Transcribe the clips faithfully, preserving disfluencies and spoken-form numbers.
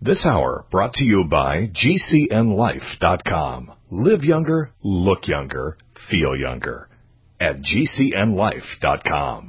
This hour brought to you by G C N life dot com. Live younger, look younger, feel younger at G C N life dot com.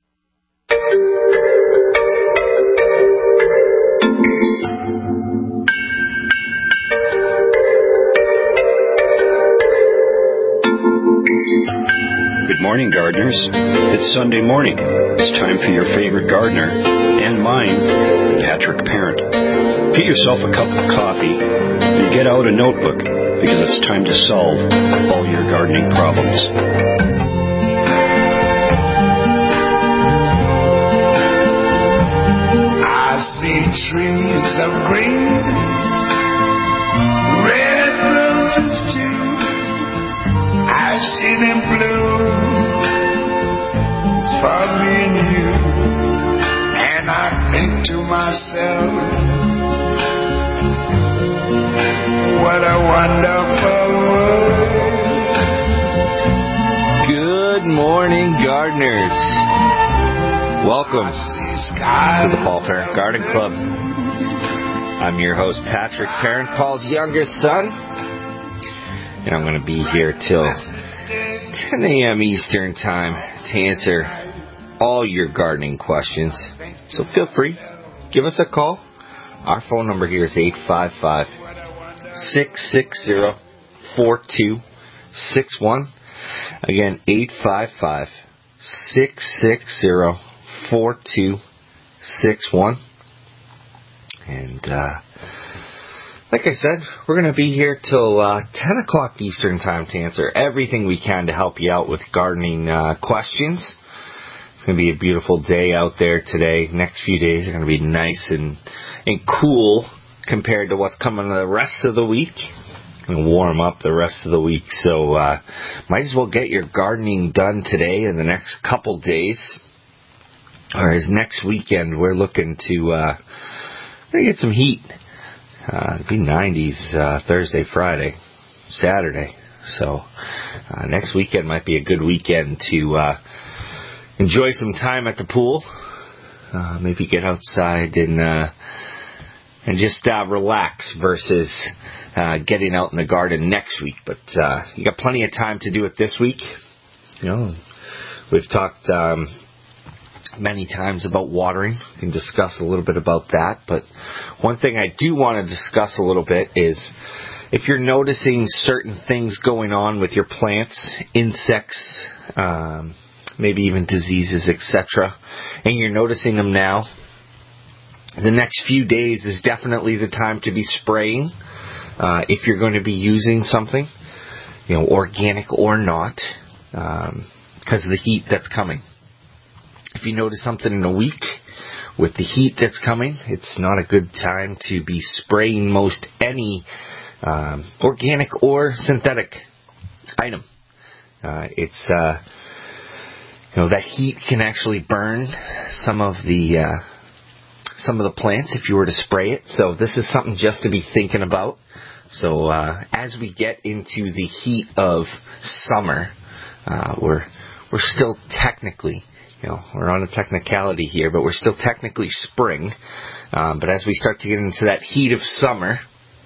Good morning, gardeners. It's Sunday morning. It's time for your favorite gardener, and mine, Patrick Parent. Get yourself a cup of coffee and get out a notebook, because it's time to solve all your gardening problems. I see trees of green, red roses too. I see them bloom for me and you, and I think to myself, what a wonderful world. Good morning, gardeners. Welcome to the Paul Parent Garden Club. I'm your host, Patrick Parent, Paul's youngest son, and I'm going to be here till ten a.m. Eastern Time to answer all your gardening questions. So feel free, give us a call. Our phone number here is eight five five, six six zero, four two six one. Again, eight five five, six six zero, four two six one. And uh, like I said, we're going to be here till uh, ten o'clock Eastern Time to answer everything we can to help you out with gardening uh, questions. It's going to be a beautiful day out there today. Next few days are going to be nice and, and cool compared to what's coming the rest of the week. And warm up the rest of the week. So uh, might as well get your gardening done today in the next couple days. Or as next weekend, we're looking to uh, we're gonna get some heat. Uh, it'll be nineties uh, Thursday, Friday, Saturday. So uh, next weekend might be a good weekend to uh, enjoy some time at the pool. Uh, maybe get outside and uh, and just uh, relax versus uh, getting out in the garden next week. But uh, you got plenty of time to do it this week. You know, we've talked um, many times about watering. We can discuss a little bit about that. But one thing I do want to discuss a little bit is if you're noticing certain things going on with your plants, insects, um, maybe even diseases, et cetera, and you're noticing them now, the next few days is definitely the time to be spraying. Uh, if you're going to be using something, you know, organic or not, um, because of the heat that's coming. If you notice something in a week with the heat that's coming, it's not a good time to be spraying most any um, organic or synthetic item. Uh, it's, uh, you know, that heat can actually burn some of the uh, some of the plants if you were to spray it. So this is something just to be thinking about. So uh, as we get into the heat of summer, uh, we're we're still technically, you know, we're on a technicality here, but we're still technically spring. Um, but as we start to get into that heat of summer,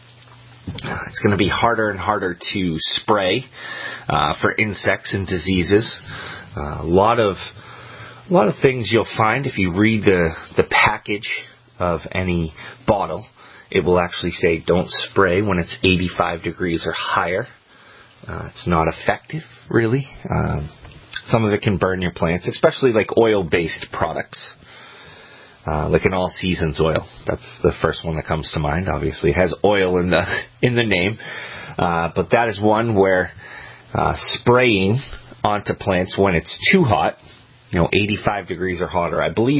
uh, it's going to be harder and harder to spray uh, for insects and diseases. Uh, a lot of a lot of things you'll find if you read the the package of any bottle. It will actually say don't spray when it's eighty-five degrees or higher. Uh, it's not effective, really. Um, some of it can burn your plants, especially like oil-based products, uh, like an all seasons oil. That's the first one that comes to mind. Obviously, it has oil in the in the name, uh, but that is one where uh, spraying onto plants when it's too hot, you know, eighty-five degrees or hotter. I believe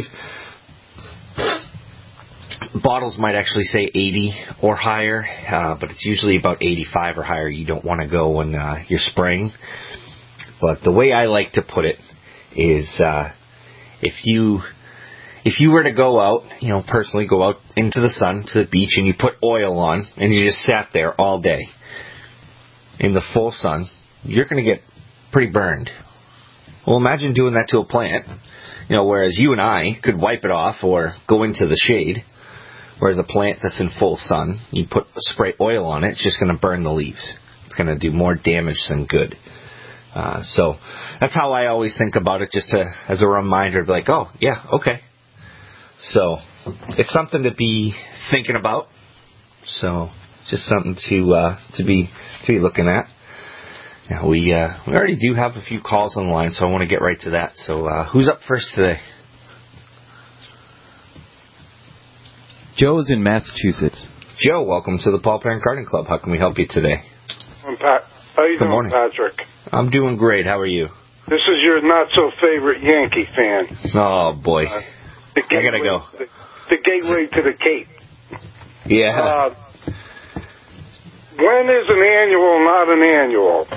bottles might actually say eighty or higher, uh, but it's usually about eighty-five or higher. You don't want to go when uh, you're spraying. But the way I like to put it is, uh, if you if you were to go out, you know, personally go out into the sun, to the beach, and you put oil on, and you just sat there all day in the full sun, you're going to get pretty burned. Well, imagine doing that to a plant, you know, whereas you and I could wipe it off or go into the shade. Whereas a plant that's in full sun, you put spray oil on it, it's just going to burn the leaves. It's going to do more damage than good. Uh, so that's how I always think about it, just to, as a reminder, to be like, oh, yeah, okay. So it's something to be thinking about. So just something to uh, to be to be looking at. Now we uh, we already do have a few calls on the line, so I want to get right to that. So uh, who's up first today? Joe's in Massachusetts. Joe, welcome to the Paul Parent Garden Club. How can we help you today? I'm Pat. How you Good doing, morning. Patrick? I'm doing great. How are you? This is your not-so-favorite Yankee fan. Oh, boy. Uh, the I gotta go. The, the gateway to the Cape. Yeah. Uh, when is an annual not an annual?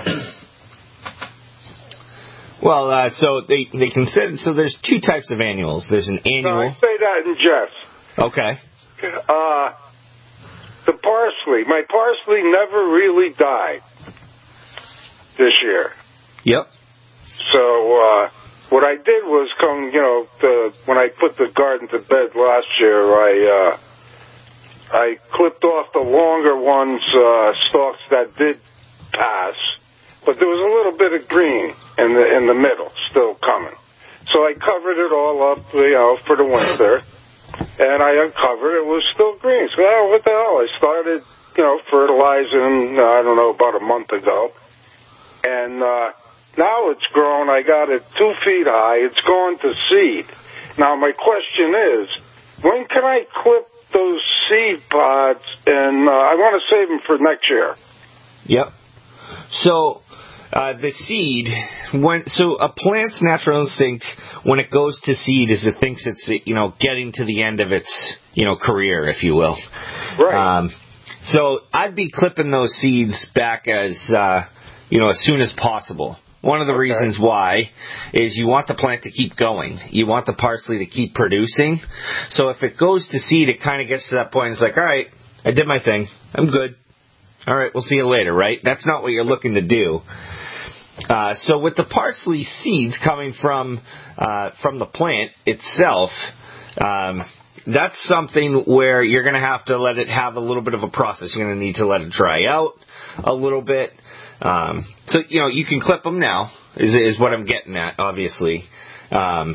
Well, uh, so they they consider, so there's two types of annuals. There's an No, annual. I say that in jest. Okay. Uh, the parsley. My parsley never really died this year. Yep. So uh, what I did was come, you know, the, when I put the garden to bed last year, I uh, I clipped off the longer ones, uh, stalks that did pass, but there was a little bit of green in the in the middle still coming. So I covered it all up, you know, for the winter, and I uncovered it was still green. So oh, what the hell? I started, you know, fertilizing. Uh, I don't know, about a month ago, and uh, now it's grown. I got it two feet high. It's gone to seed. Now my question is, when can I clip those seed pods? And uh, I want to save them for next year. Yep. So uh, the seed, when so a plant's natural instinct when it goes to seed is it thinks it's, you know, getting to the end of its, you know, career, if you will. Right. Um, so I'd be clipping those seeds back as uh, you know, as soon as possible. One of the Okay. reasons why is you want the plant to keep going. You want the parsley to keep producing. So if it goes to seed, it kind of gets to that point. It's like, all right, I did my thing. I'm good. All right, we'll see you later, right? That's not what you're looking to do. Uh, so with the parsley seeds coming from uh, from the plant itself, um, that's something where you're going to have to let it have a little bit of a process. You're going to need to let it dry out a little bit. Um, so, you know, you can clip them now, is is what I'm getting at, obviously. Um,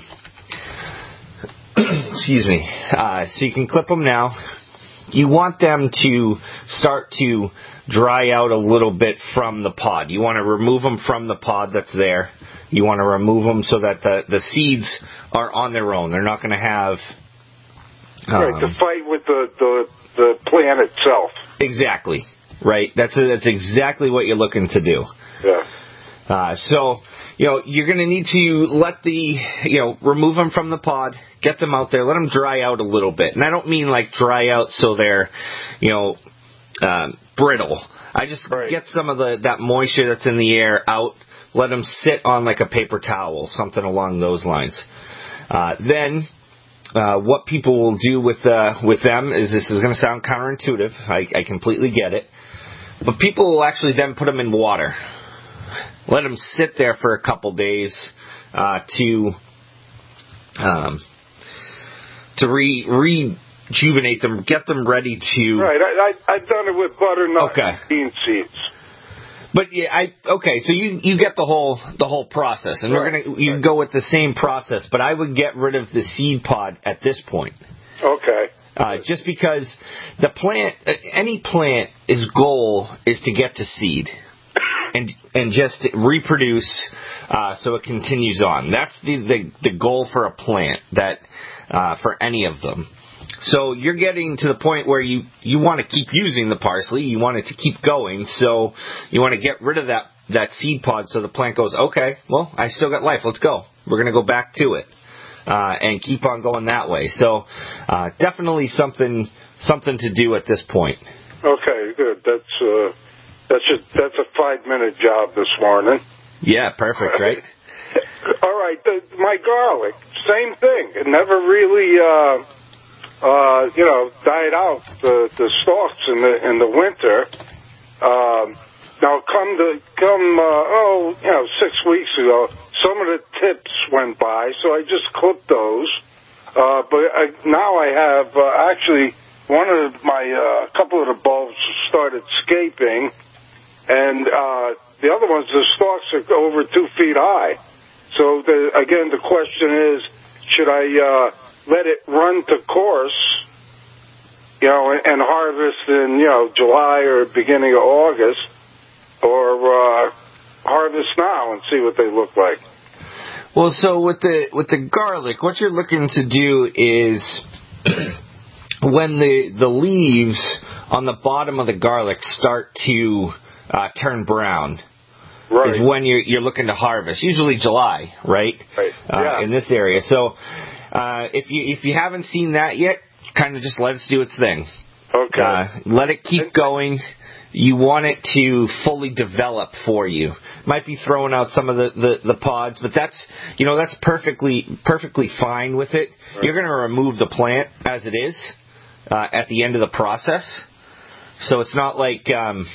excuse me. Uh, so you can clip them now. You want them to start to dry out a little bit from the pod. You want to remove them from the pod that's there. You want to remove them so that the, the seeds are on their own. They're not going to have... Um, right, to fight with the, the, the plant itself. Exactly. Right? That's that's exactly what you're looking to do. Yeah. Uh, so, you know, you're going to need to let the, you know, remove them from the pod, get them out there, let them dry out a little bit. And I don't mean like dry out so they're, you know, um, brittle. I just Right. get some of the that moisture that's in the air out, let them sit on like a paper towel, something along those lines. Uh, then... Uh, what people will do with uh, with them is, this is going to sound counterintuitive. I, I completely get it. But people will actually then put them in water. Let them sit there for a couple days uh, to um, to re, rejuvenate them, get them ready to... Right, I, I, I've done it with butternut Okay. and bean seeds. But yeah, I okay. So you, you get the whole the whole process, and Right. we're gonna you can go with the same process. But I would get rid of the seed pod at this point. Okay. Uh, just because the plant, any plant's goal is to get to seed and and just reproduce, uh, so it continues on. That's the, the, the goal for a plant, that uh, for any of them. So you're getting to the point where you, you want to keep using the parsley, you want it to keep going, so you want to get rid of that, that seed pod so the plant goes, okay, well, I still got life, let's go. We're going to go back to it. Uh, and keep on going that way. So, uh, definitely something something to do at this point. Okay, good. That's uh, that's just that's a five minute job this morning. Yeah, perfect, right? All right, the, my garlic, same thing. It never really, uh, uh, you know, died out the the stalks in the in the winter. Um, now, come to come, uh, oh, you know, six weeks ago, some of the tips went by, so I just clipped those. Uh, but I, now I have uh, actually one of my, a uh, couple of the bulbs started scaping, and uh, the other ones, the stalks are over two feet high. So, the, again, the question is, should I uh, let it run to course, you know, and, and harvest in, you know, July or beginning of August, or uh, harvest now and see what they look like? Well, so with the with the garlic, what you're looking to do is when the the leaves on the bottom of the garlic start to uh, turn brown, right, is when you're you're looking to harvest. Usually July, right? Right. Uh, yeah. In this area. So uh, if you if you haven't seen that yet, kind of just let it do its thing. Okay. Uh, let it keep going. You want it to fully develop for you. Might be throwing out some of the, the, the pods, but that's, you know, that's perfectly perfectly fine with it. Right. You're going to remove the plant as it is uh, at the end of the process. So it's not like, um,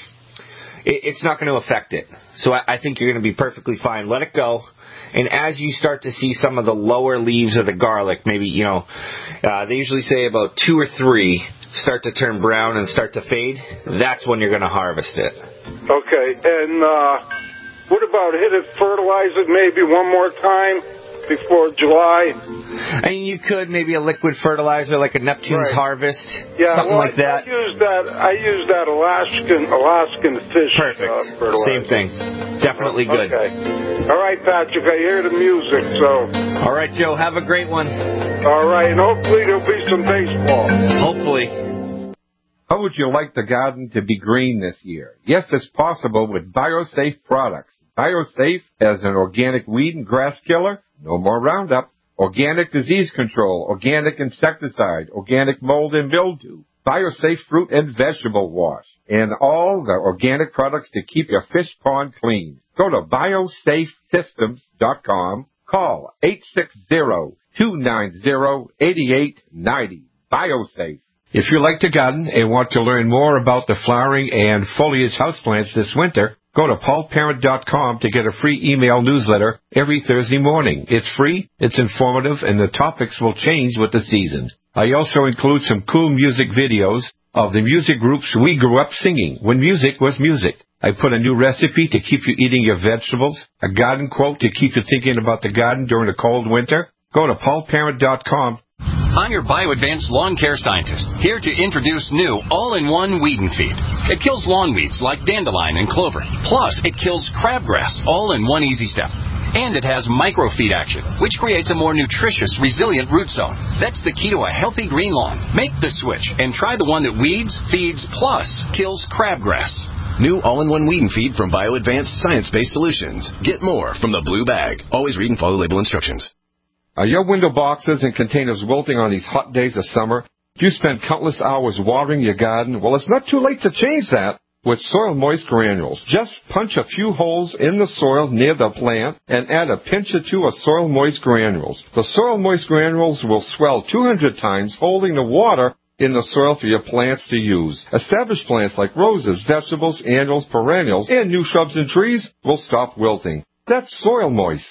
it, it's not going to affect it. So I, I think you're going to be perfectly fine. Let it go. And as you start to see some of the lower leaves of the garlic, maybe, you know, uh, they usually say about two or three start to turn brown and start to fade, that's when you're going to harvest it. Okay, and uh, what about hit it, fertilize it maybe one more time before July? I mean, you could maybe a liquid fertilizer like a Neptune's right. Harvest, yeah, something well, like that. I use that. I use that Alaskan Alaskan fish. Perfect. Uh, fertilizer. Same thing. Definitely good. Okay. All right, Patrick. I hear the music, so. All right, Joe. Have a great one. All right, and hopefully there'll be some baseball. Hopefully. How would you like the garden to be green this year? Yes, it's possible with BioSafe products. BioSafe as an organic weed and grass killer, no more Roundup, organic disease control, organic insecticide, organic mold and mildew, BioSafe fruit and vegetable wash, and all the organic products to keep your fish pond clean. Go to biosafe systems dot com. Call eight six zero, two nine zero, eight eight nine zero. BioSafe. If you like to garden and want to learn more about the flowering and foliage houseplants this winter, go to paul parent dot com to get a free email newsletter every Thursday morning. It's free, it's informative, and the topics will change with the season. I also include some cool music videos of the music groups we grew up singing when music was music. I put a new recipe to keep you eating your vegetables, a garden quote to keep you thinking about the garden during a cold winter. Go to paul parent dot com. I'm your BioAdvanced lawn care scientist, here to introduce new all-in-one weed and feed. It kills lawn weeds like dandelion and clover. Plus, it kills crabgrass, all in one easy step. And it has microfeed action, which creates a more nutritious, resilient root zone. That's the key to a healthy green lawn. Make the switch and try the one that weeds, feeds, plus kills crabgrass. New all-in-one weed and feed from BioAdvanced Science-Based Solutions. Get more from the blue bag. Always read and follow label instructions. Are your window boxes and containers wilting on these hot days of summer? Do you spend countless hours watering your garden? Well, it's not too late to change that with Soil Moist Granules. Just punch a few holes in the soil near the plant and add a pinch or two of Soil Moist Granules. The Soil Moist Granules will swell two hundred times, holding the water in the soil for your plants to use. Established plants like roses, vegetables, annuals, perennials, and new shrubs and trees will stop wilting. That's Soil Moist.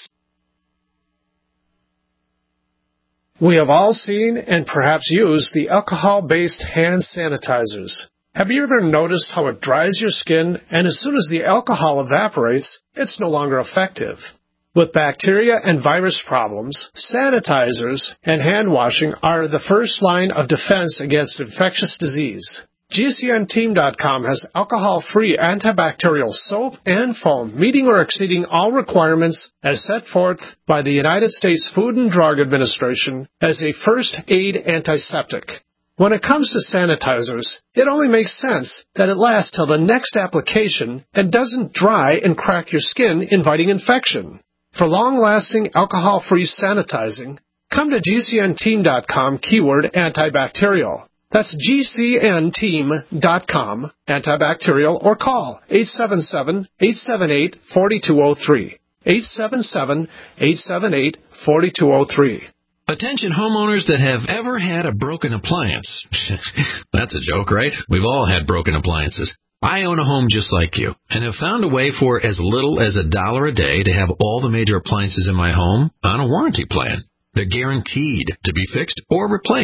We have all seen and perhaps used the alcohol-based hand sanitizers. Have you ever noticed how it dries your skin, and as soon as the alcohol evaporates, it's no longer effective? With bacteria and virus problems, sanitizers and hand washing are the first line of defense against infectious disease. G C N team dot com has alcohol-free antibacterial soap and foam, meeting or exceeding all requirements as set forth by the United States Food and Drug Administration as a first aid antiseptic. When it comes to sanitizers, it only makes sense that it lasts till the next application and doesn't dry and crack your skin, inviting infection. For long-lasting alcohol-free sanitizing, come to G C N team dot com keyword antibacterial. That's G C N team dot com, antibacterial, or call eight seven seven, eight seven eight, four two zero three. eight seven seven, eight seven eight, four two zero three. Attention homeowners that have ever had a broken appliance. That's a joke, right? We've all had broken appliances. I own a home just like you and have found a way for as little as a dollar a day to have all the major appliances in my home on a warranty plan. They're guaranteed to be fixed or replaced.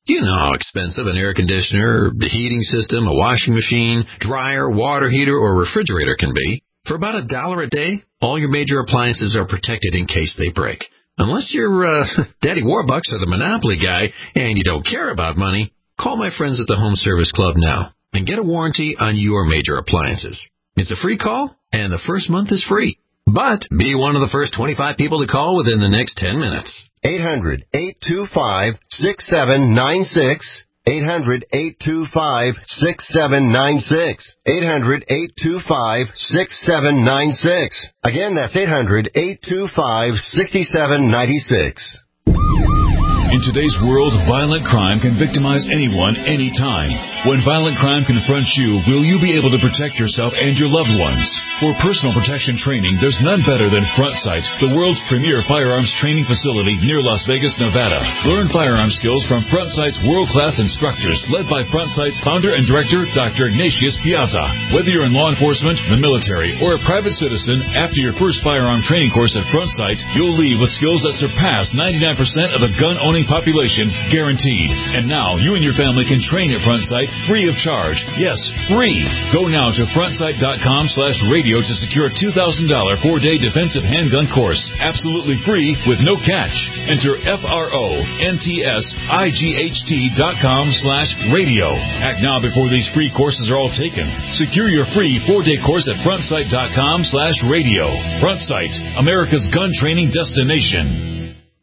You know how expensive an air conditioner, a heating system, a washing machine, dryer, water heater, or refrigerator can be. For about a dollar a day, all your major appliances are protected in case they break. Unless you're uh, Daddy Warbucks or the Monopoly guy and you don't care about money, call my friends at the Home Service Club now and get a warranty on your major appliances. It's a free call, and the first month is free. But be one of the first twenty-five people to call within the next ten minutes. eight hundred, eight two five, six seven nine six. eight hundred, eight two five, six seven nine six. eight hundred, eight two five, six seven nine six. Again, that's eight hundred, eight two five, six seven nine six. In today's world, violent crime can victimize anyone, anytime. When violent crime confronts you, will you be able to protect yourself and your loved ones? For personal protection training, there's none better than Front Sight, the world's premier firearms training facility near Las Vegas, Nevada. Learn firearm skills from Front Sight's world-class instructors, led by Front Sight's founder and director, Doctor Ignatius Piazza. Whether you're in law enforcement, the military, or a private citizen, after your first firearm training course at Front Sight, you'll leave with skills that surpass ninety-nine percent of the gun-owning population, guaranteed. And now, you and your family can train at Front Sight free of charge. Yes, free. Go now to frontsight.com slash radio to secure a two thousand dollars four-day defensive handgun course. Absolutely free with no catch. Enter F-R-O-N-T-S-I-G-H-T dot com slash radio. Act now before these free courses are all taken. Secure your free four-day course at frontsight.com slash radio. Front Sight, America's gun training destination.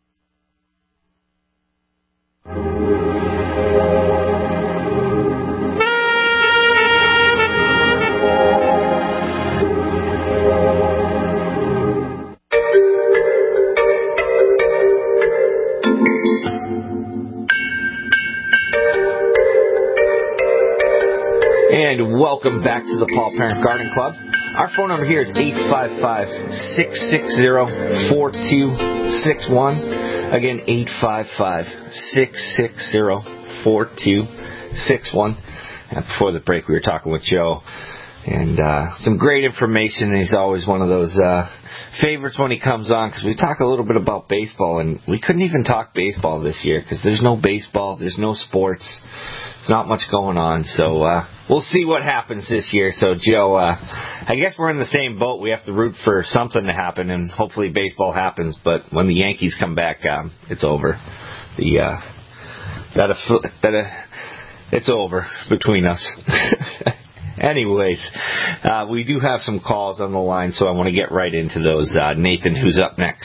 Welcome back to the Paul Parent Garden Club. Our phone number here is eight five five, six six zero, four two six one. Again, eight five five, six six zero, four two six one. And before the break, we were talking with Joe, and uh, some great information. He's always one of those uh, favorites when he comes on, because we talk a little bit about baseball, and we couldn't even talk baseball this year because there's no baseball, there's no sports. There's not much going on, so uh, we'll see what happens this year. So, Joe, uh, I guess we're in the same boat. We have to root for something to happen, and hopefully baseball happens. But when the Yankees come back, um, it's over. The uh, that, that uh, it's over between us. Anyways, uh, we do have some calls on the line, so I want to get right into those. Uh, Nathan, who's up next?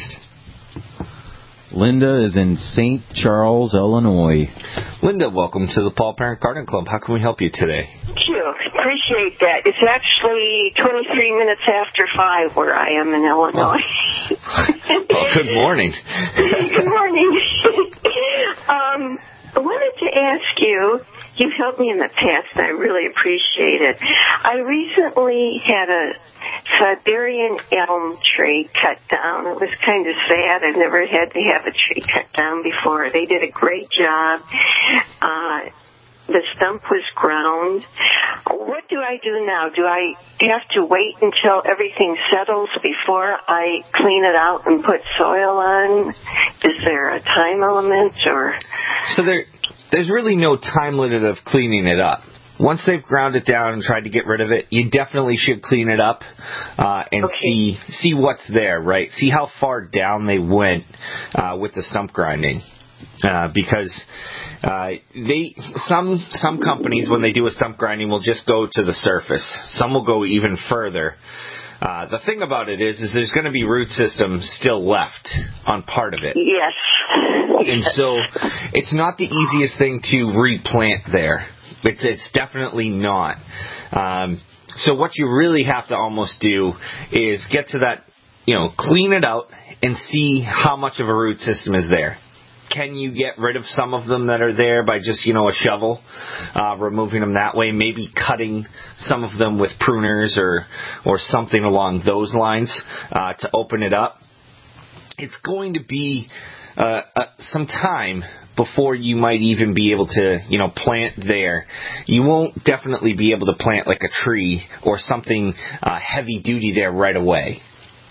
Linda is in Saint Charles, Illinois. Linda, welcome to the Paul Parent Garden Club. How can we help you today? Thank you. Appreciate that. It's actually twenty-three minutes after five where I am in Illinois. Oh, well, good morning. Good morning. um, I wanted to ask you, you've helped me in the past, and I really appreciate it. I recently had a Siberian elm tree cut down. It was kind of sad. I've never had to have a tree cut down before. They did a great job. Uh, the stump was ground. What do I do now? Do I have to wait until everything settles before I clean it out and put soil on? Is there a time element, or? So there, there's really no time limit of cleaning it up. Once they've ground it down and tried to get rid of it, you definitely should clean it up uh, and okay. see see what's there, right? See how far down they went uh, with the stump grinding, uh, because uh, they some some companies, when they do a stump grinding, will just go to the surface. Some will go even further. Uh, the thing about it is, is there's going to be root system still left on part of it. Yes. And so it's not the easiest thing to replant there. It's it's definitely not. Um, so what you really have to almost do is get to that, you know, clean it out and see how much of a root system is there. Can you get rid of some of them that are there by just, you know, a shovel, uh, removing them that way, maybe cutting some of them with pruners or, or something along those lines uh, to open it up? It's going to be uh, uh, some time before you might even be able to, you know, plant there. You won't definitely be able to plant like a tree or something uh, heavy duty there right away.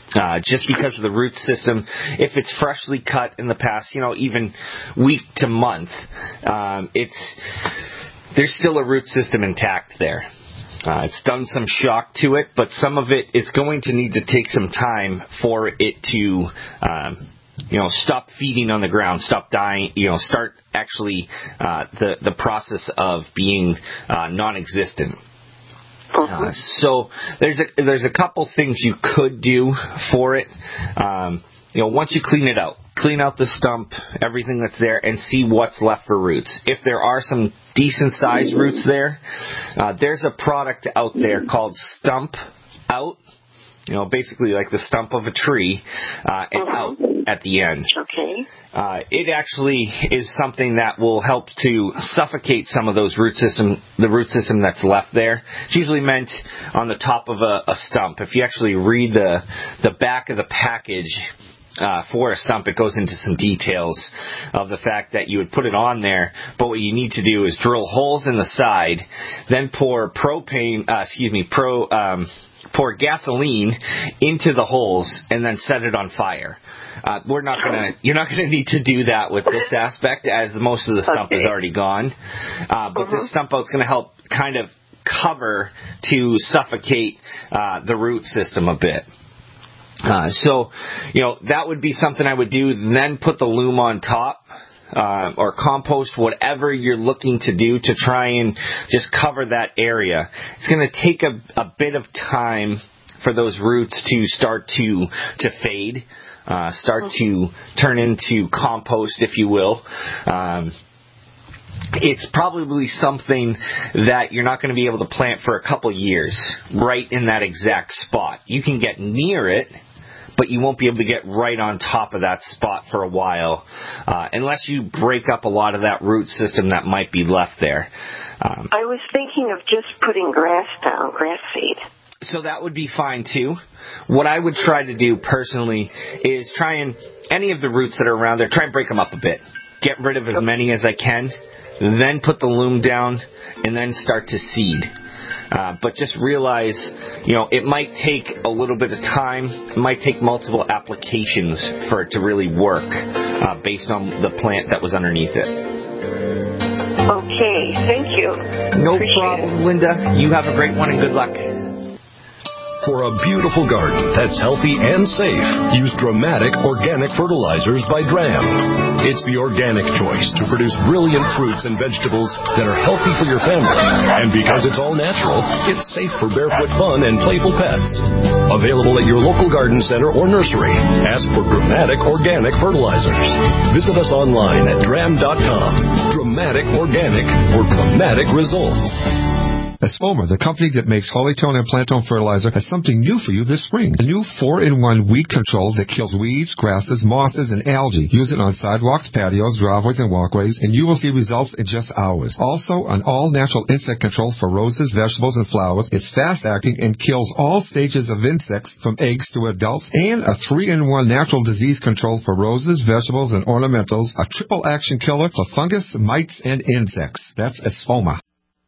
Uh, just because of the root system. If it's freshly cut in the past, you know, even week to month, um, it's there's still a root system intact there. Uh, it's done some shock to it, but some of it is going to need to take some time for it to, um, you know, stop feeding on the ground, stop dying, you know, start actually uh, the the process of being uh, non-existent. Uh, so there's a there's a couple things you could do for it. Um, you know, once you clean it out, clean out the stump, everything that's there, and see what's left for roots. If there are some decent sized roots there, uh, there's a product out there called Stump Out. You know, basically like the stump of a tree, uh, and uh-huh. out at the end. Okay. Uh, it actually is something that will help to suffocate some of those root system, the root system that's left there. It's usually meant on the top of a, a stump. If you actually read the the back of the package uh, for a stump, it goes into some details of the fact that you would put it on there, but what you need to do is drill holes in the side, then pour propane, uh, excuse me, pro. Um, pour gasoline into the holes and then set it on fire. Uh, we're not gonna, you're not gonna need to do that with this aspect, as most of the stump okay. is already gone. Uh, but uh-huh. this stump out's gonna help kind of cover to suffocate uh, the root system a bit. Uh, so, you know, that would be something I would do. Then put the loam on top. Uh, or compost, whatever you're looking to do to try and just cover that area. It's going to take a, a bit of time for those roots to start to to fade, uh, start to turn into compost, if you will. Um, it's probably something that you're not going to be able to plant for a couple years right in that exact spot. You can get near it, but you won't be able to get right on top of that spot for a while uh, unless you break up a lot of that root system that might be left there. Um, I was thinking of just putting grass down, grass seed. So that would be fine too. What I would try to do personally is try and, any of the roots that are around there, try and break them up a bit. Get rid of as many as I can, then put the loam down, and then start to seed. Uh, but just realize, you know, it might take a little bit of time. It might take multiple applications for it to really work uh, based on the plant that was underneath it. Okay, thank you. No Appreciate problem, it. Linda. You have a great one and good luck. For a beautiful garden that's healthy and safe, use Dramatic Organic Fertilizers by Dram. It's the organic choice to produce brilliant fruits and vegetables that are healthy for your family. And because it's all natural, it's safe for barefoot fun and playful pets. Available at your local garden center or nursery. Ask for Dramatic Organic Fertilizers. Visit us online at dram dot com. Dramatic Organic for dramatic results. Espoma, the company that makes Holytone and Plantone fertilizer, has something new for you this spring. A new four in one weed control that kills weeds, grasses, mosses, and algae. Use it on sidewalks, patios, driveways, and walkways, and you will see results in just hours. Also, an all-natural insect control for roses, vegetables, and flowers. It's fast-acting and kills all stages of insects, from eggs to adults. And a three in one natural disease control for roses, vegetables, and ornamentals. A triple-action killer for fungus, mites, and insects. That's Espoma.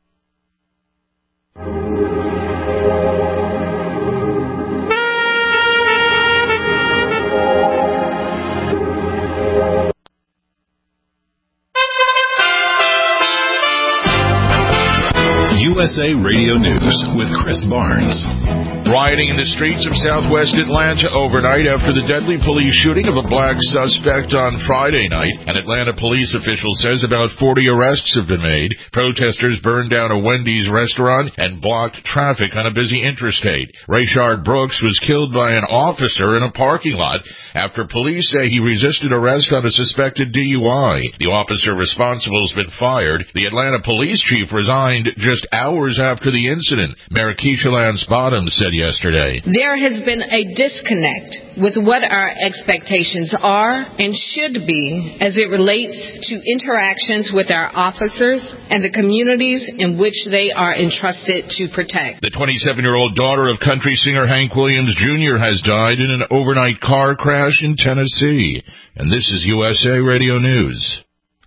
U S A Radio News with Chris Barnes. Rioting in the streets of southwest Atlanta overnight after the deadly police shooting of a black suspect on Friday night. An Atlanta police official says about forty arrests have been made. Protesters burned down a Wendy's restaurant and blocked traffic on a busy interstate. Rayshard Brooks was killed by an officer in a parking lot after police say he resisted arrest on a suspected D U I. The officer responsible has been fired. The Atlanta police chief resigned just hours after the incident. Mayor Keisha Lance Bottoms said yesterday, there has been a disconnect with what our expectations are and should be as it relates to interactions with our officers and the communities in which they are entrusted to protect. The twenty-seven-year-old daughter of country singer Hank Williams Junior has died in an overnight car crash in Tennessee. And this is U S A Radio News.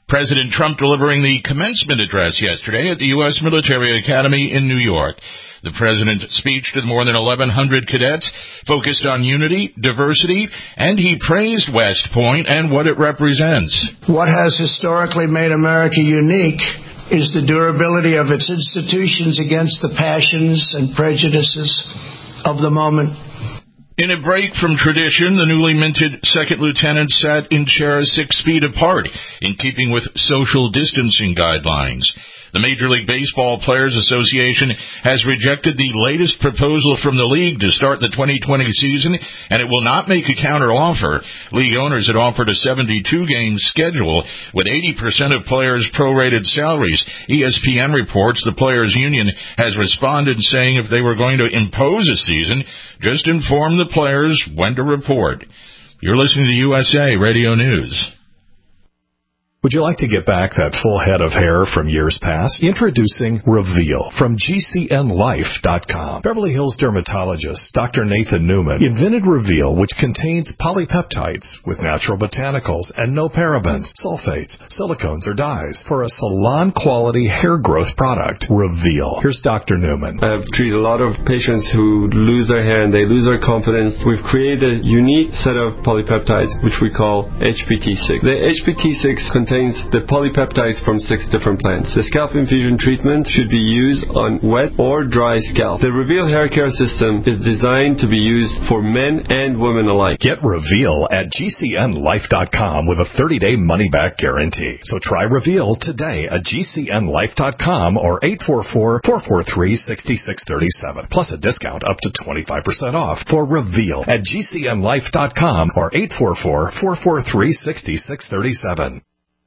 President Trump delivering the commencement address yesterday at the U S Military Academy in New York. The president's speech to more than eleven hundred cadets focused on unity, diversity, and he praised West Point and what it represents. What has historically made America unique is the durability of its institutions against the passions and prejudices of the moment. In a break from tradition, the newly minted second lieutenant sat in chairs six feet apart, in keeping with social distancing guidelines. The Major League Baseball Players Association has rejected the latest proposal from the league to start the twenty twenty season, and it will not make a counteroffer. League owners had offered a seventy-two game schedule with eighty percent of players' prorated salaries. E S P N reports the Players Union has responded saying if they were going to impose a season, just inform the players when to report. You're listening to U S A Radio News. Would you like to get back that full head of hair from years past? Introducing Reveal from G C N life dot com. Beverly Hills dermatologist Doctor Nathan Newman invented Reveal, which contains polypeptides with natural botanicals and no parabens, sulfates, silicones, or dyes for a salon-quality hair growth product. Reveal. Here's Doctor Newman. I've treated a lot of patients who lose their hair and they lose their confidence. We've created a unique set of polypeptides, which we call H P T six. The H P T six contains contains the polypeptides from six different plants. The scalp infusion treatment should be used on wet or dry scalp. The Reveal hair care system is designed to be used for men and women alike. Get Reveal at G C N life dot com with a thirty day money-back guarantee. So try Reveal today at G C N life dot com or eight four four, four four three, six six three seven. Plus a discount up to twenty-five percent off for Reveal at G C N life dot com or eight four four, four four three, six six three seven.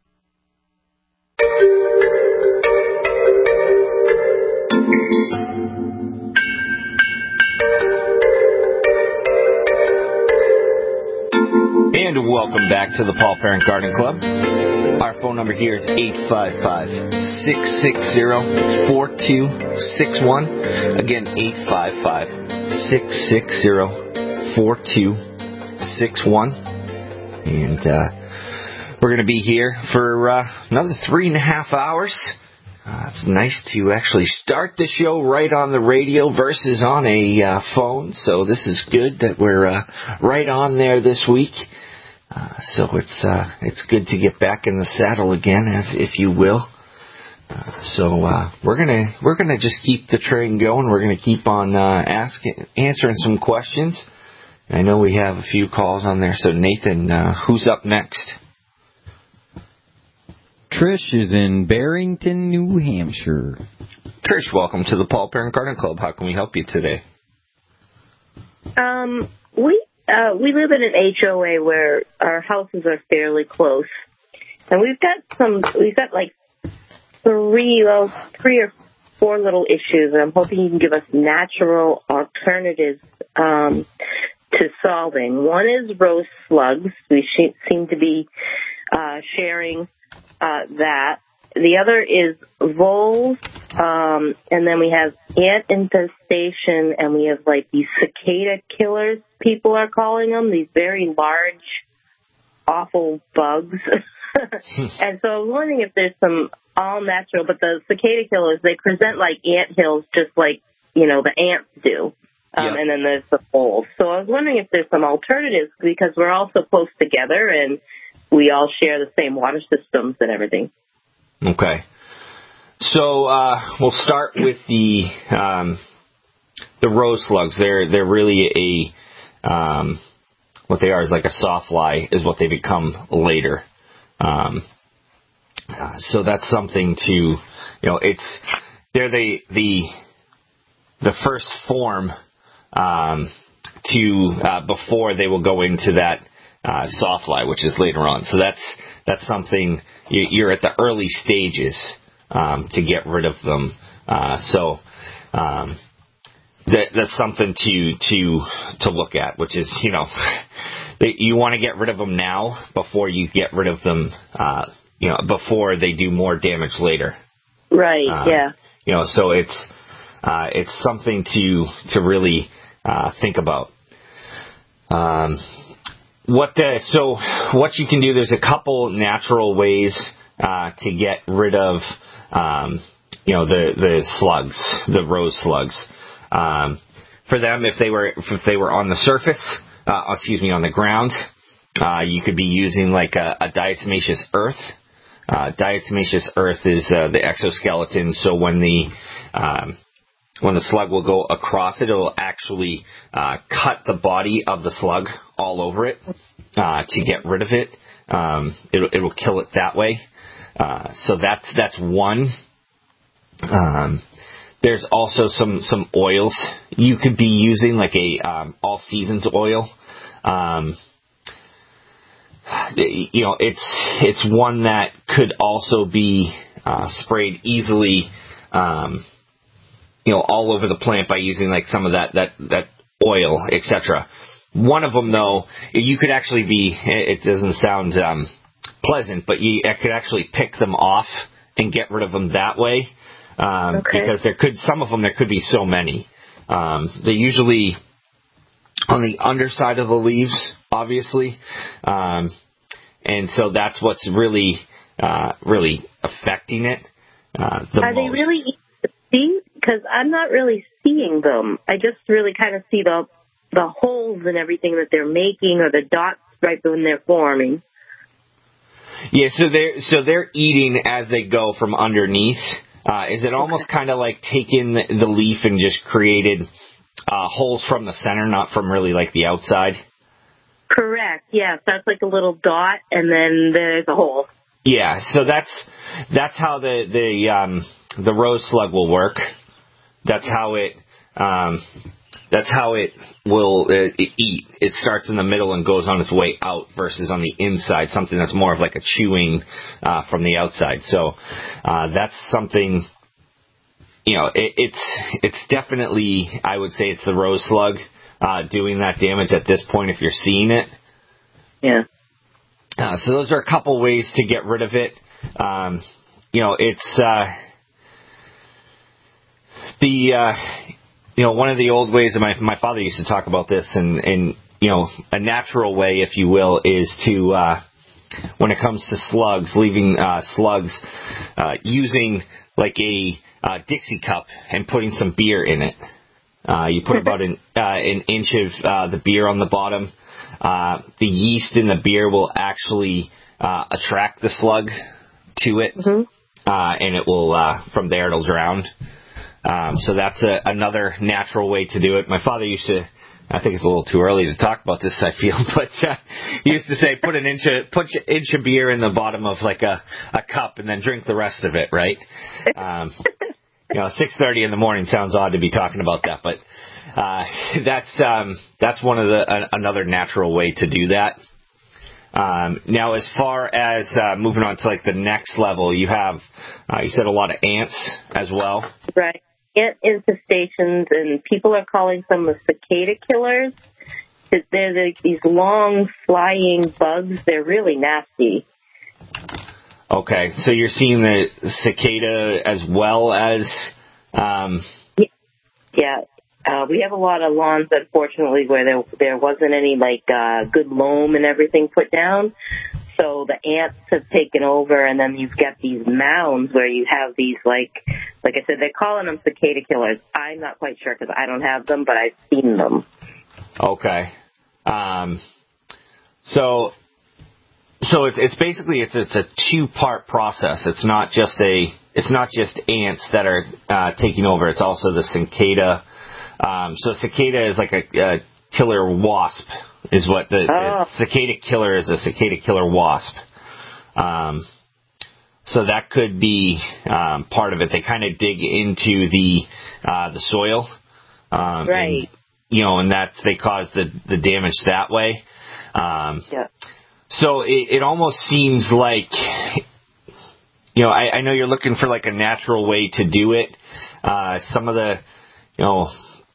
And welcome back to the Paul Parent Garden Club. Our phone number here is eight five five, six six zero, four two six one. Again, eight five five, six six zero, four two six one. And uh, we're going to be here for uh, another three and a half hours. Uh, it's nice to actually start the show right on the radio versus on a uh, phone. So this is good that we're uh, right on there this week. Uh, so it's uh, it's good to get back in the saddle again, if, if you will. Uh, so uh, we're gonna we're gonna just keep the train going. We're gonna keep on uh, asking, answering some questions. I know we have a few calls on there. So Nathan, uh, who's up next? Trish is in Barrington, New Hampshire. Trish, welcome to the Paul Parent Garden Club. How can we help you today? Um, we uh, we live in an H O A where our houses are fairly close, and we've got some. We've got like three, well, three or four little issues, and I'm hoping you can give us natural alternatives um, to solving. One is rose slugs. We seem to be uh, sharing. Uh, that. The other is voles, um, and then we have ant infestation, and we have like these cicada killers, people are calling them, these very large, awful bugs. And so I was wondering if there's some all-natural, but the cicada killers, they present like ant hills just like, you know, the ants do. Um, yep. And then there's the voles. So I was wondering if there's some alternatives, because we're all so close together, and we all share the same water systems and everything. Okay. So uh, we'll start with the um, the rose slugs. They're they're really a um, what they are is like a sawfly is what they become later. Um, uh, so that's something to, you know, it's they're the the the first form um, to uh, before they will go into that. Uh, sawfly, which is later on. So that's that's something you, you're at the early stages um, to get rid of them. Uh, so um, that that's something to to to look at, which is, you know, they, you want to get rid of them now before you get rid of them, uh, you know, before they do more damage later. Right. Um, yeah. You know, so it's uh, it's something to to really uh, think about. Um. What the, so what you can do, there's a couple natural ways uh, to get rid of, um, you know, the, the slugs, the rose slugs. Um, for them, if they were if they were on the surface, uh, excuse me, on the ground, uh, you could be using like a, a diatomaceous earth. Uh, diatomaceous earth is uh, the exoskeleton, so when the um, when the slug will go across it, it will actually uh, cut the body of the slug all over it uh, to get rid of it. Um, it, it will kill it that way. Uh, so that's that's one. Um, there's also some, some oils you could be using, like a um, all seasons oil. Um, you know, it's it's one that could also be uh, sprayed easily, um, you know, all over the plant by using like some of that that that oil, et cetera. One of them, though, you could actually be. It doesn't sound um, pleasant, but you could actually pick them off and get rid of them that way. Um, okay. Because there could, some of them, there could be so many. Um, they're usually on the underside of the leaves, obviously. Um, and so that's what's really, uh, really affecting it, uh, the Are most. They really easy to see? Because I'm not really seeing them. I just really kind of see the, the holes and everything that they're making, or the dots right when they're forming. Yeah, so they're, so they're eating as they go from underneath. Uh, is it almost kind of like taking the, the leaf and just created uh, holes from the center, not from really like the outside? Correct. Yes, that's like a little dot, and then there's a hole. Yeah, so that's that's how the the um, the rose slug will work. That's how it um, that's how it will uh, it eat. It starts in the middle and goes on its way out, versus on the inside, something that's more of like a chewing uh, from the outside. So uh, that's something, you know, it, it's it's definitely, I would say it's the rose slug uh, doing that damage at this point if you're seeing it. Yeah. Uh, so those are a couple ways to get rid of it. Um, you know, it's uh, the... Uh, You know, one of the old ways, my my father used to talk about this, and, and you know, a natural way, if you will, is to, uh, when it comes to slugs, leaving uh, slugs, uh, using like a uh, Dixie cup and putting some beer in it. Uh, you put about an, uh, an inch of uh, the beer on the bottom. Uh, the yeast in the beer will actually uh, attract the slug to it, mm-hmm. uh, and it will, uh, from there, it'll drown. Um, so that's a, another natural way to do it. My father used to, I think it's a little too early to talk about this, I feel, but uh, he used to say put an inch of, put an inch of beer in the bottom of like a, a cup and then drink the rest of it, right? Um, you know, six thirty in the morning sounds odd to be talking about that, but uh, that's um, that's one of the uh, another natural way to do that. Um, now, as far as uh, moving on to like the next level, you have, uh, you said a lot of ants as well. Right. Ant infestations, and people are calling them the cicada killers. They're the, these long flying bugs. They're really nasty. Okay, so you're seeing the cicada as well as... Um... Yeah, yeah. Uh, we have a lot of lawns, unfortunately, where there there wasn't any like uh, good loam and everything put down. So the ants have taken over, and then you've got these mounds where you have these, like, like I said, they're calling them cicada killers. I'm not quite sure because I don't have them, but I've seen them. Okay. Um, so, so it's it's basically it's it's a two part process. It's not just a it's not just ants that are uh, taking over. It's also the cicada. Um, so cicada is like a, a killer wasp. Is what the, oh. the cicada killer is, a cicada killer wasp. Um, so that could be um, part of it. They kind of dig into the uh, the soil, um, right? And, you know, and that they cause the the damage that way. Um, yeah. So it, it almost seems like, you know, I, I know you're looking for like a natural way to do it. Uh, some of the, you know.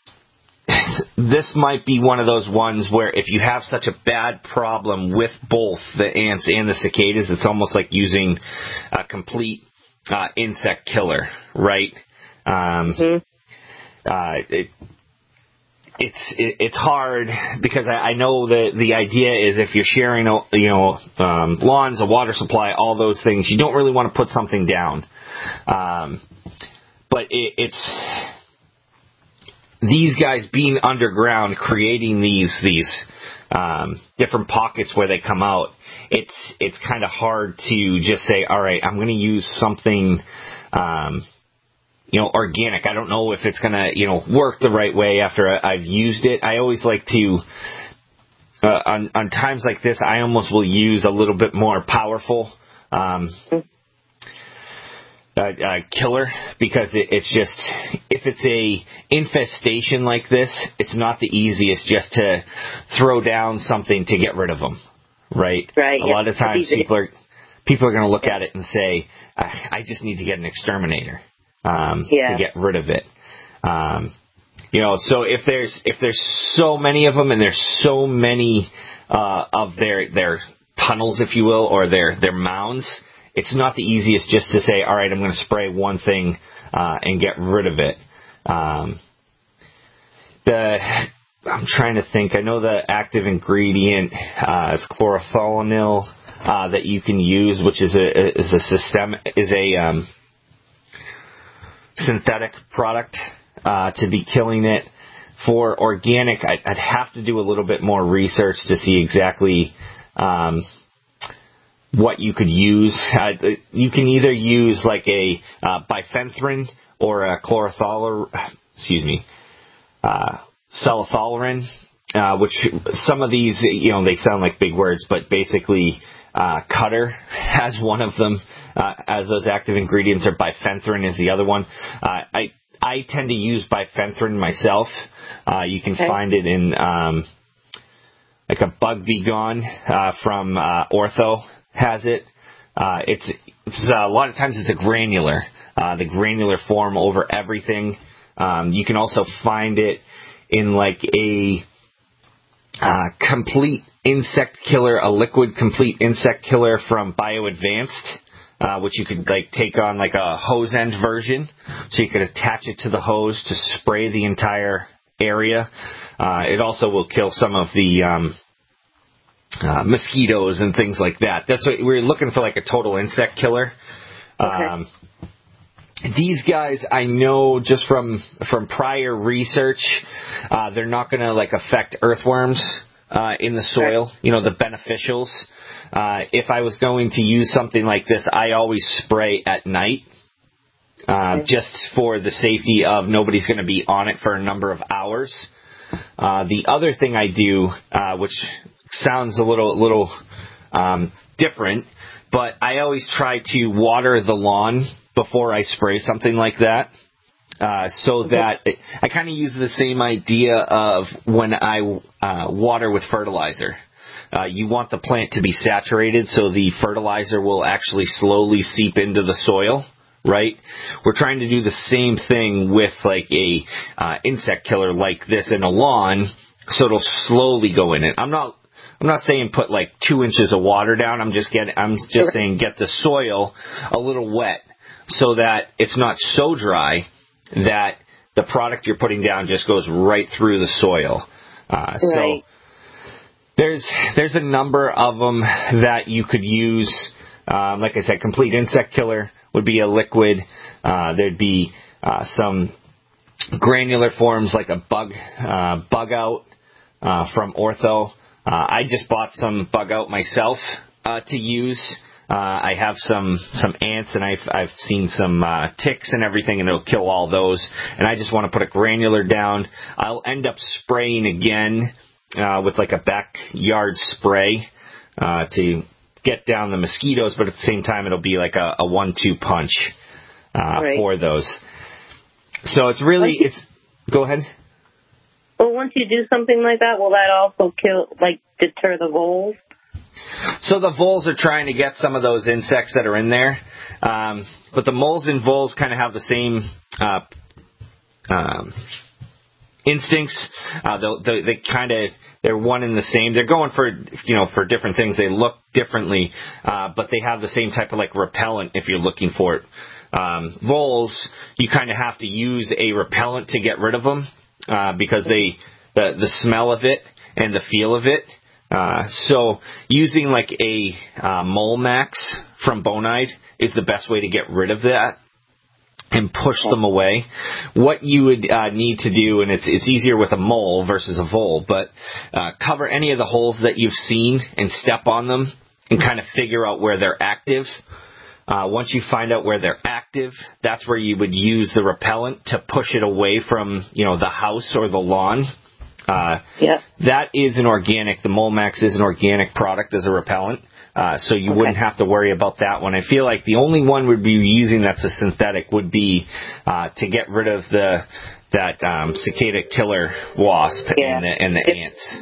This might be one of those ones where if you have such a bad problem with both the ants and the cicadas, it's almost like using a complete uh, insect killer, right? Um, mm-hmm. uh, it, it's it, it's hard because I, I know that the idea is if you're sharing, you know, um, lawns, a water supply, all those things, you don't really want to put something down. Um, but it, it's these guys being underground, creating these these um, different pockets where they come out. It's it's kind of hard to just say, all right, I'm going to use something, um, you know, organic. I don't know if it's going to, you know, work the right way after I've used it. I always like to, uh, on, on times like this, I almost will use a little bit more powerful um, uh, uh, killer because it, it's just, if it's a infestation like this, it's not the easiest just to throw down something to get rid of them. Right. Right. A yeah, lot of times people are people are going to look at it and say, I, I just need to get an exterminator um, yeah. to get rid of it. Um, you know, so if there's if there's so many of them and there's so many uh, of their their tunnels, if you will, or their their mounds, it's not the easiest just to say, all right, I'm going to spray one thing uh, and get rid of it. Um, the I'm trying to think. I know the active ingredient uh, is chlorothalonil uh, that you can use, which is a is a system is a um, synthetic product uh, to be killing it. For organic, I'd, I'd have to do a little bit more research to see exactly um, what you could use. Uh, you can either use like a uh, bifenthrin or a chlorothalonil. Excuse me. Uh, Cellophalurin, uh, which some of these, you know, they sound like big words, but basically uh, Cutter has one of them uh, as those active ingredients, or bifenthrin is the other one. Uh, I I tend to use bifenthrin myself. Uh, you can okay. find it in um, like a Bug Be Gone uh, from uh, Ortho has it. Uh, it's it's uh, a lot of times it's a granular, uh, the granular form over everything. Um, you can also find it in like a uh, complete insect killer, a liquid complete insect killer from BioAdvanced, uh, which you could like take on like a hose end version, so you could attach it to the hose to spray the entire area. Uh, it also will kill some of the um, uh, mosquitoes and things like that. That's what we're looking for, like a total insect killer. Okay. Um, These guys, I know just from from prior research, uh, they're not going to like affect earthworms uh, in the soil. You know, the beneficials. Uh, if I was going to use something like this, I always spray at night, uh, just for the safety of nobody's going to be on it for a number of hours. Uh, the other thing I do, uh, which sounds a little little um, different, but I always try to water the lawn before I spray something like that, uh, so that it, I kind of use the same idea of when I uh, water with fertilizer. Uh, you want the plant to be saturated so the fertilizer will actually slowly seep into the soil, right? We're trying to do the same thing with like a uh, insect killer like this in a lawn, so it'll slowly go in it. I'm not I'm not saying put like two inches of water down. I'm just getting I'm just saying get the soil a little wet, so that it's not so dry that the product you're putting down just goes right through the soil. Uh, right. So there's there's a number of them that you could use. Um, like I said, complete insect killer would be a liquid. Uh, there'd be uh, some granular forms like a bug uh, bug out uh, from Ortho. Uh, I just bought some bug out myself uh, to use. Uh, I have some, some ants, and I've, I've seen some uh, ticks and everything, and it'll kill all those. And I just want to put a granular down. I'll end up spraying again uh, with like a backyard spray uh, to get down the mosquitoes, but at the same time it'll be like a, a one two punch uh, right. for those. So it's really, it's, go ahead. Well, once you do something like that, will that also kill, like, deter the voles? So the voles are trying to get some of those insects that are in there, um, but the moles and voles kind of have the same uh, um, instincts. Uh, they they kind of they're one and the same. They're going for you know for different things. They look differently, uh, but they have the same type of like repellent if you're looking for it. Um, voles, you kind of have to use a repellent to get rid of them uh, because they the, the smell of it and the feel of it. Uh, so using like a uh, Molmax from Bonide is the best way to get rid of that and push them away. What you would uh, need to do, and it's it's easier with a mole versus a vole, but uh, cover any of the holes that you've seen and step on them and kind of figure out where they're active. Uh, once you find out where they're active, that's where you would use the repellent to push it away from, you know, the house or the lawn. Uh, yeah. That is an organic, the Molmax is an organic product as a repellent, uh, so you okay. wouldn't have to worry about that one. I feel like the only one we'd be using that's a synthetic would be uh, to get rid of the that um, cicada killer wasp yeah. and the, and the ants.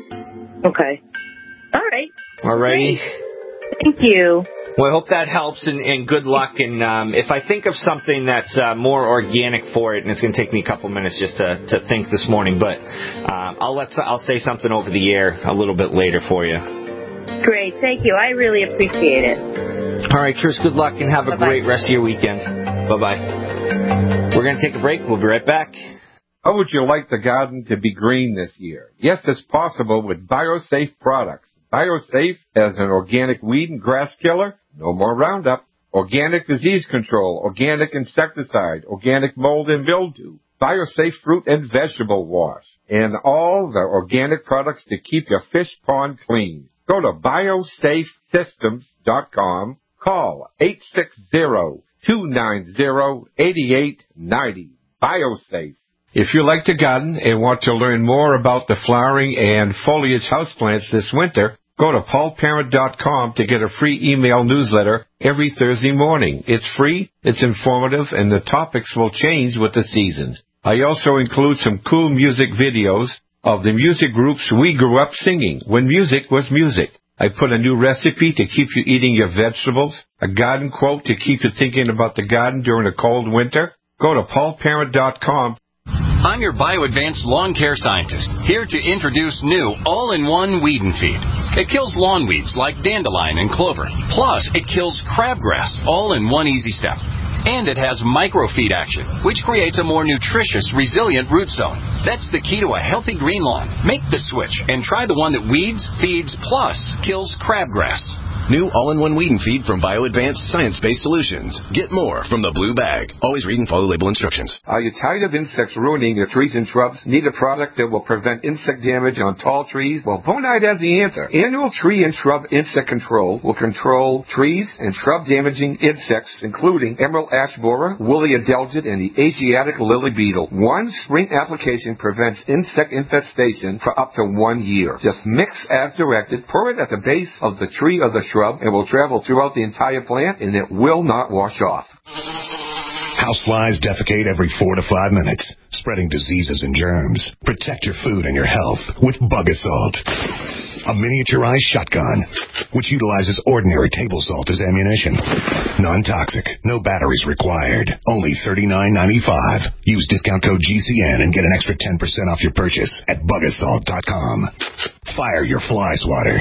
Okay. All right. All righty. Thank you. Well, I hope that helps, and, and good luck. And um, if I think of something that's uh, more organic for it, and it's going to take me a couple minutes just to, to think this morning, but um, I'll let I'll say something over the air a little bit later for you. Great, thank you. I really appreciate it. All right, Chris. Good luck, and have a Bye-bye. great rest of your weekend. Bye bye. We're going to take a break. We'll be right back. How would you like the garden to be green this year? Yes, it's possible with BioSafe products. BioSafe as an organic weed and grass killer. No more Roundup. Organic disease control, organic insecticide, organic mold and mildew, BioSafe fruit and vegetable wash, and all the organic products to keep your fish pond clean. Go to biosafe systems dot com. Call eight six zero, two nine zero, eight eight nine zero. BioSafe. If you like to garden and want to learn more about the flowering and foliage houseplants this winter, go to paul parent dot com to get a free email newsletter every Thursday morning. It's free, it's informative, and the topics will change with the seasons. I also include some cool music videos of the music groups we grew up singing when music was music. I put a new recipe to keep you eating your vegetables, a garden quote to keep you thinking about the garden during a cold winter. Go to paul parent dot com. I'm your BioAdvanced lawn care scientist, here to introduce new all-in-one weed and feed. It kills lawn weeds like dandelion and clover. Plus, it kills crabgrass, all in one easy step. And it has microfeed action, which creates a more nutritious, resilient root zone. That's the key to a healthy green lawn. Make the switch and try the one that weeds, feeds, plus kills crabgrass. New all-in-one weed and feed from BioAdvanced Science-Based Solutions. Get more from the blue bag. Always read and follow label instructions. Are you tired of insects ruining your trees and shrubs? Need a product that will prevent insect damage on tall trees? Well, Bonide has the answer. Annual Tree and Shrub Insect Control will control trees and shrub-damaging insects, including emerald ash borer, woolly adelgid, and the Asiatic lily beetle. One spring application prevents insect infestation for up to one year. Just mix as directed, pour it at the base of the tree or the shrub, and will travel throughout the entire plant, and it will not wash off. Houseflies defecate every four to five minutes, spreading diseases and germs. Protect your food and your health with Bug Assault, a miniaturized shotgun which utilizes ordinary table salt as ammunition. Non-toxic, no batteries required. Only thirty-nine ninety-five. Use discount code G C N and get an extra ten percent off your purchase at bug assault dot com. Fire your fly swatter.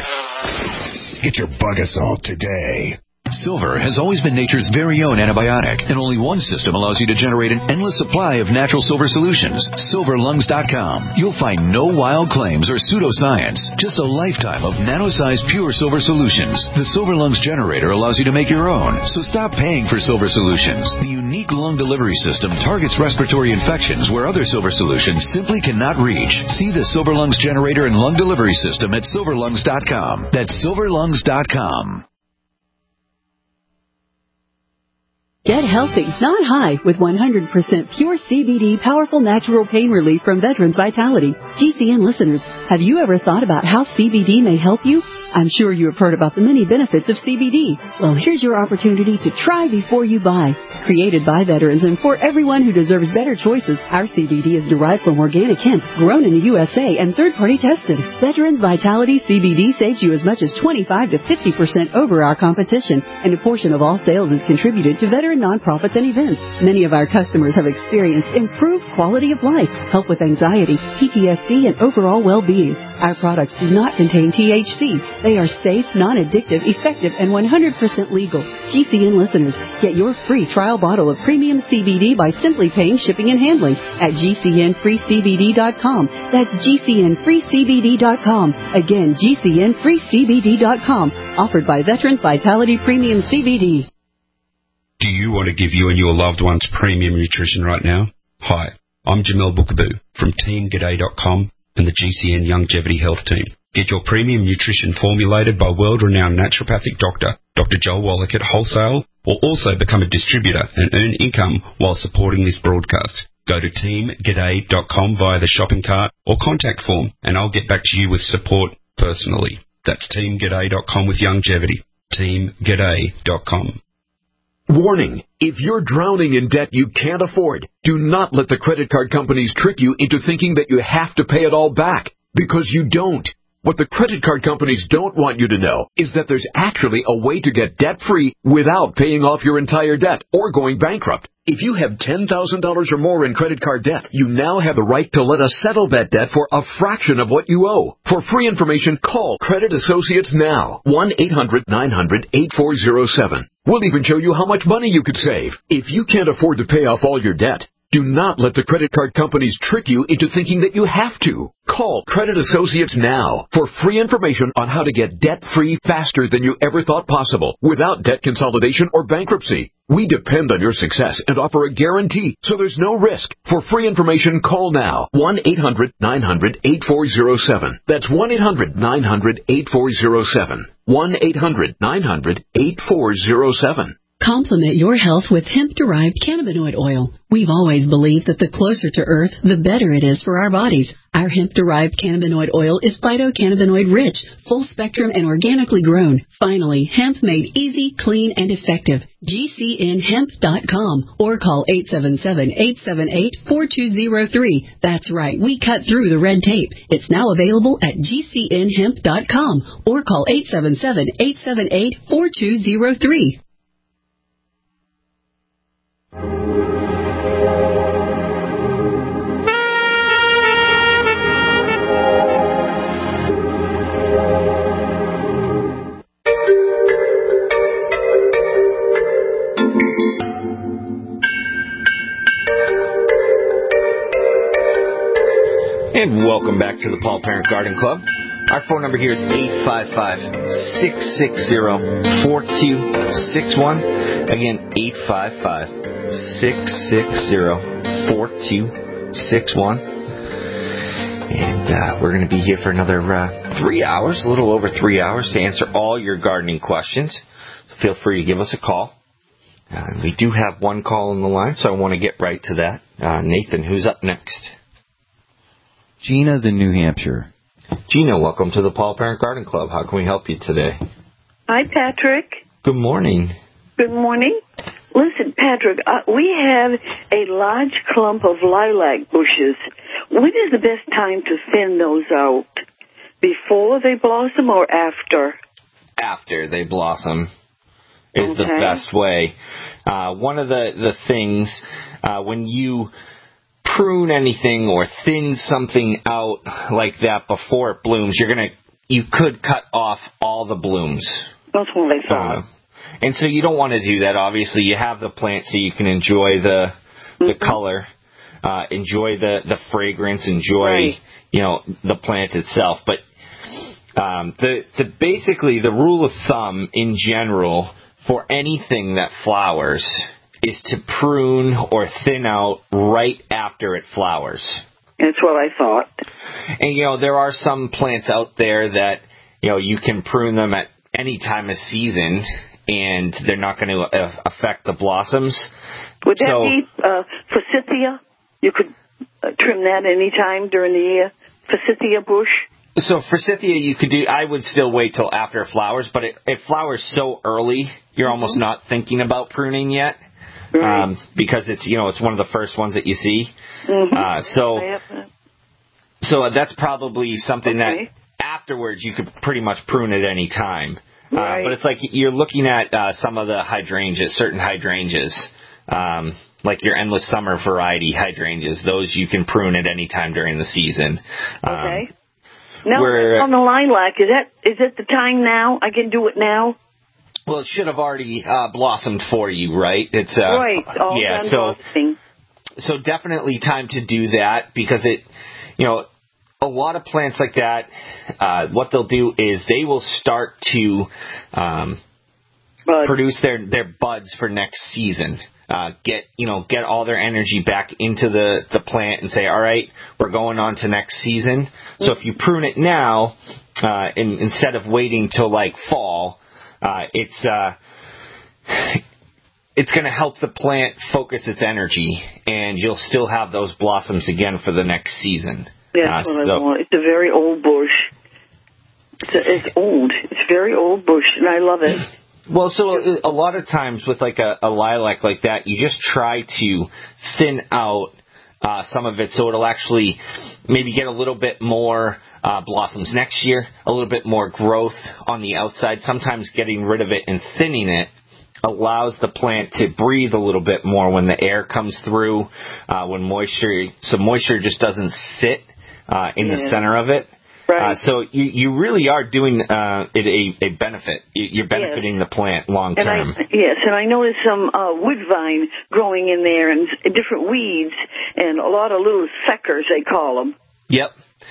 Get your Bug Assault today. Silver has always been nature's very own antibiotic, and only one system allows you to generate an endless supply of natural silver solutions. silver lungs dot com. You'll find no wild claims or pseudoscience, just a lifetime of nano-sized pure silver solutions. The Silver Lungs generator allows you to make your own, so stop paying for silver solutions. The unique lung delivery system targets respiratory infections where other silver solutions simply cannot reach. See the Silver Lungs generator and lung delivery system at silver lungs dot com. That's silver lungs dot com. Get healthy, not high, with one hundred percent pure C B D powerful natural pain relief from Veterans Vitality. G C N listeners, have you ever thought about how C B D may help you? I'm sure you have heard about the many benefits of C B D. Well, here's your opportunity to try before you buy. Created by veterans and for everyone who deserves better choices, our C B D is derived from organic hemp, grown in the U S A and third-party tested. Veterans Vitality C B D saves you as much as twenty-five to fifty percent over our competition, and a portion of all sales is contributed to veteran nonprofits and events. Many of our customers have experienced improved quality of life, help with anxiety, P T S D, and overall well-being. Our products do not contain T H C. They are safe, non-addictive, effective, and one hundred percent legal. G C N listeners, get your free trial trial bottle of premium C B D by simply paying shipping and handling at G C N free C B D dot com. That's G C N free C B D dot com. Again, G C N free C B D dot com. Offered by Veterans Vitality Premium C B D. Do you want to give you and your loved ones premium nutrition right now? Hi, I'm Jamel Bookaboo from Team G'day dot com and the G C N Longevity Health Team. Get your premium nutrition formulated by world-renowned naturopathic doctor, Doctor Joel Wallach at Wholesale, or also become a distributor and earn income while supporting this broadcast. Go to Team G'day dot com via the shopping cart or contact form, and I'll get back to you with support personally. That's Team G'day dot com with Longevity. Team G'day dot com. Warning, if you're drowning in debt you can't afford, do not let the credit card companies trick you into thinking that you have to pay it all back, because you don't. What the credit card companies don't want you to know is that there's actually a way to get debt-free without paying off your entire debt or going bankrupt. If you have ten thousand dollars or more in credit card debt, you now have the right to let us settle that debt for a fraction of what you owe. For free information, call Credit Associates now. one eight hundred nine hundred eight four zero seven. We'll even show you how much money you could save. If you can't afford to pay off all your debt, do not let the credit card companies trick you into thinking that you have to. Call Credit Associates now for free information on how to get debt-free faster than you ever thought possible without debt consolidation or bankruptcy. We depend on your success and offer a guarantee, so there's no risk. For free information, call now. one eight hundred nine hundred eight four zero seven. That's one eight hundred nine hundred eight four zero seven. one eight hundred nine hundred eight four zero seven. Complement your health with hemp-derived cannabinoid oil. We've always believed that the closer to Earth, the better it is for our bodies. Our hemp-derived cannabinoid oil is phytocannabinoid rich, full spectrum, and organically grown. Finally, hemp made easy, clean, and effective. G C N hemp dot com or call eight seven seven, eight seven eight, four two zero three. That's right, we cut through the red tape. It's now available at G C N hemp dot com or call eight seven seven, eight seven eight, four two zero three. And welcome back to the Paul Parent Garden Club. Our phone number here is eight five five, six six zero, four two six one. Again, eight five five, six six zero, four two six one. And uh, we're going to be here for another uh, three hours, a little over three hours, to answer all your gardening questions. Feel free to give us a call. Uh, we do have one call on the line, so I want to get right to that. Uh, Nathan, who's up next? Gina's in New Hampshire. Gina, welcome to the Paul Parent Garden Club. How can we help you today? Hi, Patrick. Good morning. Good morning. Listen, Patrick, uh, we have a large clump of lilac bushes. When is the best time to thin those out? Before they blossom or after? After they blossom is okay. the best way. Uh, one of the, the things, uh, when you prune anything or thin something out like that before it blooms, you're gonna you could cut off all the blooms. That's what I thought. Uh, and so you don't want to do that. Obviously, you have the plant so you can enjoy the the mm-hmm. color, uh, enjoy the, the fragrance, enjoy right. you know the plant itself. But um, the the basically the rule of thumb in general for anything that flowers is to prune or thin out right after it flowers. That's what I thought. And, you know, there are some plants out there that, you know, you can prune them at any time of season and they're not going to uh, affect the blossoms. Would that so, be uh, forsythia? You could uh, trim that any time during the year? Forsythia bush? So forsythia you could do, I would still wait till after it flowers, but it, it flowers so early, you're mm-hmm. almost not thinking about pruning yet. Right. Um, because it's, you know, it's one of the first ones that you see. Mm-hmm. Uh, so, so that's probably something okay. that afterwards you could pretty much prune at any time. Right. Uh, but it's like you're looking at uh, some of the hydrangeas, certain hydrangeas, um, like your endless summer variety hydrangeas. Those you can prune at any time during the season. Um, okay. Now, on the lilac, is that is it the time now? I can do it now? Well, it should have already uh, blossomed for you, right? It's uh, right. All yeah. done So, blossoming. so definitely time to do that because it, you know, a lot of plants like that. Uh, what they'll do is they will start to um, produce their their buds for next season. Uh, get you know get all their energy back into the, the plant and say, all right, we're going on to next season. So if you prune it now, uh, in, instead of waiting till like fall, uh, it's uh, it's going to help the plant focus its energy, and you'll still have those blossoms again for the next season. That's uh, what so, I want. It's a very old bush. It's, a, it's old. It's a very old bush, and I love it. Well, so a lot of times with like a, a lilac like that, you just try to thin out uh, some of it so it'll actually maybe get a little bit more uh, blossoms next year, a little bit more growth on the outside. Sometimes getting rid of it and thinning it allows the plant to breathe a little bit more when the air comes through, uh, when moisture, so moisture just doesn't sit uh, in yeah. the center of it. Right. Uh, so you, you really are doing uh, it a, a benefit. You're benefiting yes. the plant long term. And I, yes, and I noticed some uh, wood vine growing in there and different weeds and a lot of little suckers, they call them. Yep.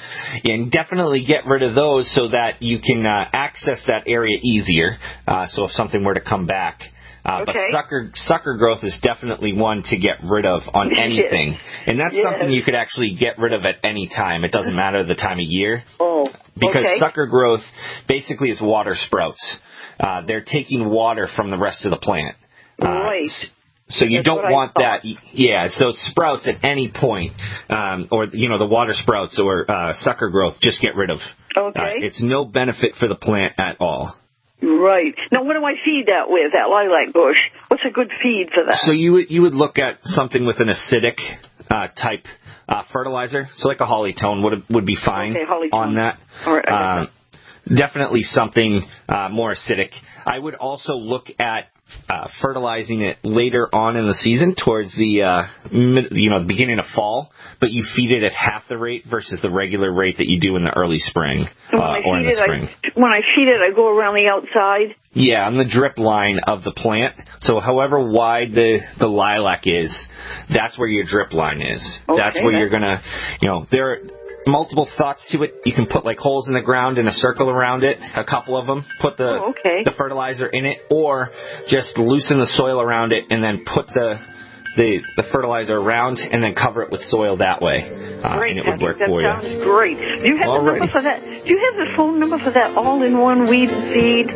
And definitely get rid of those so that you can uh, access that area easier. Uh, so if something were to come back. Uh, okay. But sucker sucker growth is definitely one to get rid of on anything. Yes. And that's yes. something you could actually get rid of at any time. It doesn't matter the time of year. Oh, Because okay. sucker growth basically is water sprouts. Uh, they're taking water from the rest of the plant. Uh, right. So you That's don't want that. thought. Yeah, so sprouts at any point, um, or, you know, the water sprouts or uh, sucker growth, just get rid of. Okay. Uh, it's no benefit for the plant at all. Right. Now, what do I feed that with, that lilac bush? What's a good feed for that? So you would, you would look at something with an acidic uh, type uh, fertilizer. So like a Hollytone would would be fine okay, on that. All right, uh, definitely something uh, more acidic. I would also look at uh, fertilizing it later on in the season, towards the uh, mid, you know the beginning of fall, but you feed it at half the rate versus the regular rate that you do in the early spring uh, or in the it, spring. I, when I feed it, I go around the outside. Yeah, on the drip line of the plant. So however wide the, the lilac is, that's where your drip line is. Okay, that's where that's... you're going to, you know, there are multiple thoughts to it. You can put like holes in the ground and a circle around it, a couple of them. Put the, oh, okay. the fertilizer in it, or just loosen the soil around it and then put the the, the fertilizer around and then cover it with soil that way. Uh, great, and it would work that for you. That sounds great. Do you have Alrighty. the number for that? Do you have the phone number for that all-in-one weed and feed?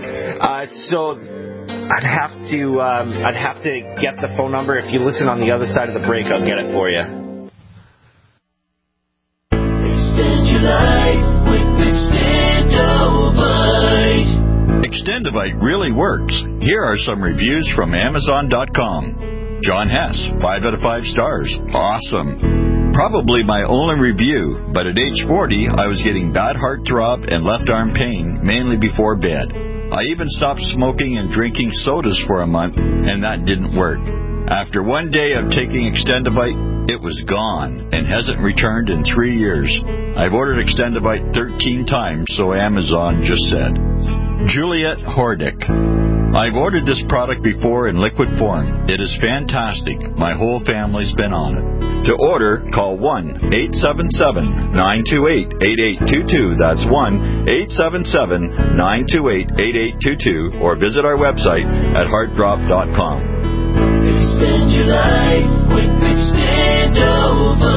Uh, so I'd have to um, I'd have to get the phone number. If you listen on the other side of the break, I'll get it for you. Extend your life with Extendovite. Extendovite really works. Here are some reviews from Amazon dot com. John Hess, five out of five stars. Awesome. Probably my only review, but at age forty, I was getting bad heartthrob and left arm pain, mainly before bed. I even stopped smoking and drinking sodas for a month, and that didn't work. After one day of taking Extendovite, it was gone and hasn't returned in three years. I've ordered Extendovite thirteen times, so Amazon just said. Juliet Hordick. I've ordered this product before in liquid form. It is fantastic. My whole family's been on it. To order, call one eight seven seven, nine two eight, eight eight two two. That's one eight seven seven, nine two eight, eight eight two two, or visit our website at heartdrop dot com. Extend your life with Extendovite.